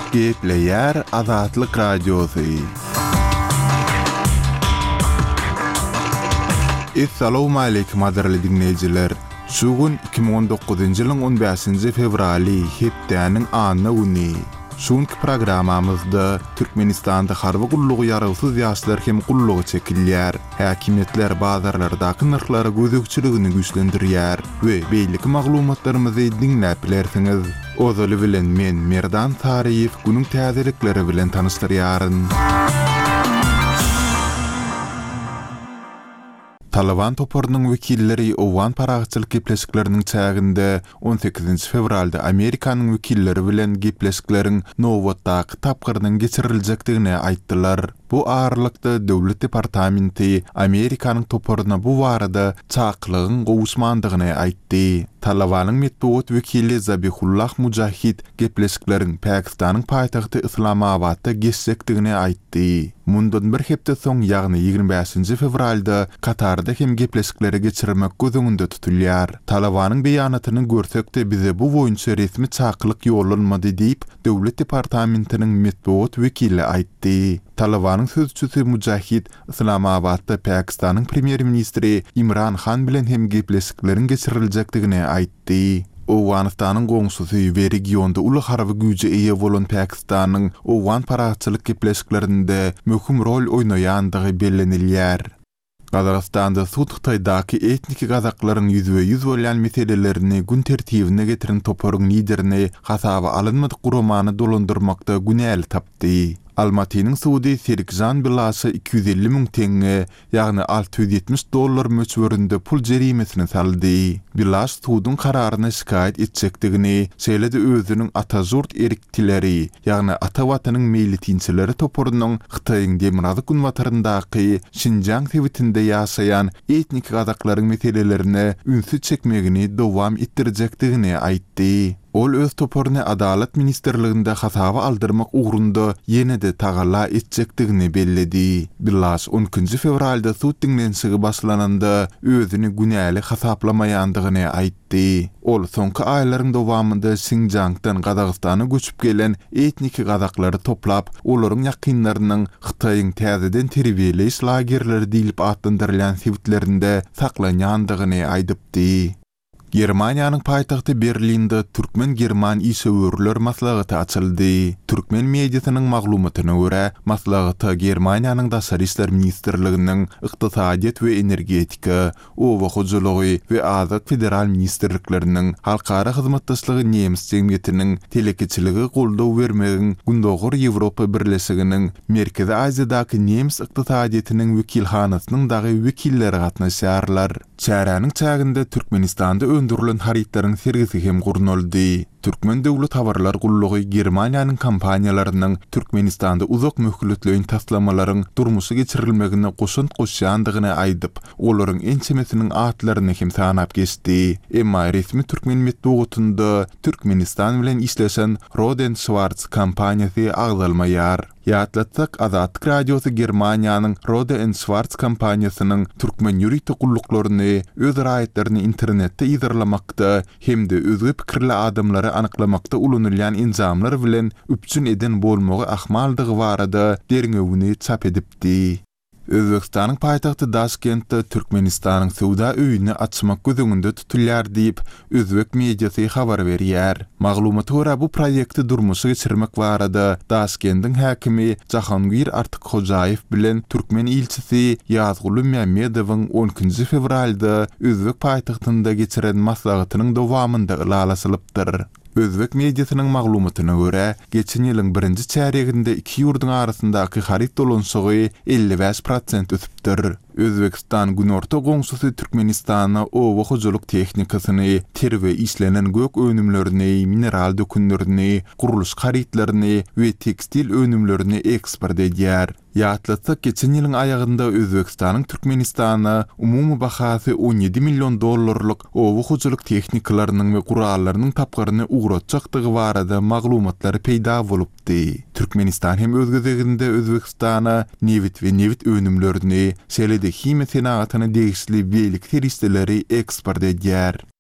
Gepleyer Azatlyk Radiosu. Assalamu alaykum aderli dinleyijiler. Şugun 2019-njy ýylyň 15-nji fevraly hepdeniň anyny güni. Şuňky programamyzda Türkmenistanda harby gullugy ýaragysyz ýaşlar hem gullugy çekilýär. Häkimetler bazarlardaky narhlary gözükçiligini güýçlendirýär we beýlik maglumatlarymyzy dinläp bilersiňiz. Ozaly bilen men Merdan Tariýew günüň täzelikleri bilen tanışdyrýaryn. Taliban toporunun vekilleri Owan paragçylyk gepleşikleriniň çäginde 18 fevralda Amerikanyň vekilleri bilen gepleşiklerin Nowatdaky tapgyrdyň geçiriljekdigine aýtdylar. Bu ağırlıkda Döwlet Departamenti Amerikanyň toporuna bu barada çaklygyň gowuşmandygyny aýtdy. Talabanyň metbuat wekili Zabihullah Mujahid gepleşiklerin Pakistanyň paýtagty Islamabadda geçsekdigine aýtdy. Mundan bir hepde soň ýagny 25 fevralda Katarda hem gepleşikleri geçirmek gözüňünde tutulýar. Talabanyň beýanatyny görsekde bize bu boýunça resmi çaklyk ýollanmady diýip Döwlet Departamentiniň metbuat wekili aýtdy. Talabanyň sözçüsü Mujahid Islamabadda Pakistanyň premier ministri Imran Khan bilen hem gepleşiklerin geçiriljekdigine aýtdy. Owganystanyň goňşusy we regionda uly harby güýje eýe bolan Pakistanyň Owgan paragçylyk gepleşiklerinde möhüm rol oýnaýandygy bellenilýär. Gazagystanda Suwtykdaky etnik gazaklaryň %100 bolan meselelerini gün tertibine getiren toporyň liderini hasaba alynmady guramany dolandyrmakda günäli tapdy. Almatynyň suwdy Serikjan Bilasy 250 000 teňe, ýagny $670 möçberinde pul jerimesini saldy. Bilas suwdyň kararyny şikayet etjekdigini, şeýle-de özüniň atajurt eriktileri, ýagny ata watanyň meýlitinçileri toporunyň Hytaýyň Demirazy günwataryndaky Şinjan sewitinde ýaşaýan etnik gazaklaryň meselelerini ünsü çekmegini dowam etdirjekdigini aýtdy. Ol öz toporuny Adalet Ministerliginde hasaba aldyrmak ugrunda ýene-de tagalla etjekdigini belledi. Bilas 10 fevralda suwt dinlenşigi başlananda özüni günäli hasaplamaýandygyny aýtdy. Ol soňky aýlaryň dowamında Şinjandan Gazagystana göçüp gelen etnik gazaklary toplap, olaryň ýakynlarynyň Hytaýyň täzeden terbiýeleş lagerleri diýilip adlandyrylýan sewitlerinde saklanýandygyny aýdypdy. Germaniýanyň paýtagty Berlinde Türkmen German işöwürler maslahaty açyldy. Türkmen mediasynyň maglumatyna görä, maslahaty Germaniýanyň daşary işler ministrliginiň ykdysadyýat we energetika, owa hojalygy we azat federal ministrlikleriniň halkara hyzmatdaşlygy nemis jemgyýetiniň telekeçiligi goldaw bermegiň gündogur Ýewropa Birleşiginiň Merkezi Aziýadaky nemis ykdysadyýatynyň wekilhanasynyň dagy wekilleri gatnaşýarlar. Çäranyň çäginde Türkmenistanda öndürilen haritlaryň sergisi hem gurnaldy. Türkmen döwlet habarlar gullugy Germaniýanyň kampaniýalarynyň Türkmenistanda uzak möhkületleýin taslamalaryň durmuşy geçirilmegine goşun goşýandygyny aýdyp, olaryň ençemesiniň atlaryny hem sanap geçdi. Emma resmi Türkmen metbuatynda Türkmenistan bilen işleşen Roden Schwarz kampaniýasy agdalmaýar. Ýatlatsak Azatlyk Radiosu Germaniýanyň Roden Schwarz kampaniýasynyň Türkmen ýürüýte gulluklaryny, öz raýatlaryny internetde ýazarlamakda hem de özgü pikirli adamlary anyklamakda ulanylýan injamlar bilen üpçün eden bolmagy ahmaldygy barada derňewini çap edipdi. Özbekistanyň paýtagty Daşkentde Türkmenistanyň sowda öýüni açmak gözüňünde tutulýar diýip özbek mediasy habar berýär. Maglumaty görä bu proýekti durmuşa geçirmek barada Daşkentdiň häkimi Jahangir Artykhojaiw bilen Türkmen ilçisi Ýazguly Mämmedowyň 10 fevralda özbek paýtagtynda geçiren maslahatynyň dowamında ýalaslypdyr. Özbek mediasynyň maglumatyna görä, geçen ýylyň 1-nji çäreginde iki ýurduň arasyndaky harit dolanşygy 55% ösüpdir. Özbekistan günorta goňşusy Türkmenistana owa hojalyk tehnikasyny, terwe işlenen gök önümlerini, mineral dökünlerini, guruluş haritlaryny we tekstil önümlerini eksport edýär. Ýatlatsak geçen ýylyň aýagynda Özbekistanyň Türkmenistana umumy bahasy $17 milyon owa hojalyk tehnikalarynyň we gurallarynyň tapgyryny uğratjakdygy barada maglumatlar peýda bolupdy. Türkmenistan hem öz gezeginde Özbekistana nevit we nevit önümlerini, şeýle-de hime senatyny degişli beýlik teristleri eksport edýär.